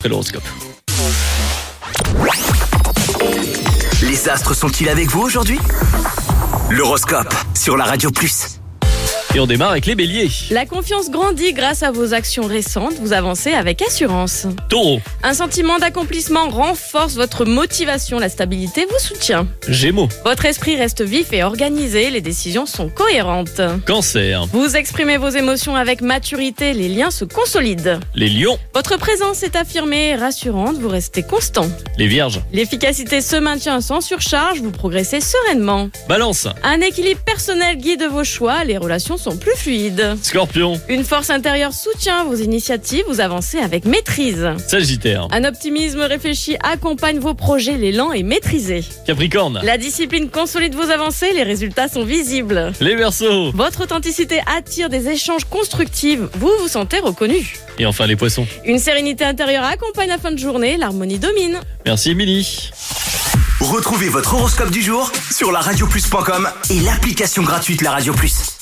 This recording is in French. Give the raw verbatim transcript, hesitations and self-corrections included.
Après l'horoscope. Les astres sont-ils avec vous aujourd'hui ? L'horoscope sur la Radio Plus. Et on démarre avec les béliers. La confiance grandit grâce à vos actions récentes, vous avancez avec assurance. Taureau, Un sentiment d'accomplissement renforce votre motivation, la stabilité vous soutient. Gémeaux, Votre esprit reste vif et organisé, les décisions sont cohérentes. Cancer, Vous exprimez vos émotions avec maturité, les liens se consolident. les lions, Votre présence est affirmée et rassurante, vous restez constant. les vierges, L'efficacité se maintient sans surcharge, vous progressez sereinement. balance, Un équilibre personnel guide vos choix, les relations sont plus fluides. scorpion, Une force intérieure soutient vos initiatives, vous avancez avec maîtrise. sagittaire, Un optimisme réfléchi accompagne vos projets, l'élan est maîtrisé. capricorne, La discipline consolide vos avancées, les résultats sont visibles. les verseaux Votre authenticité attire des échanges constructifs, vous vous sentez reconnu. et enfin les poissons. Une sérénité intérieure accompagne la fin de journée, l'harmonie domine. Merci Émilie. Retrouvez votre horoscope du jour sur la radio plus point com et l'application gratuite La Radio Plus.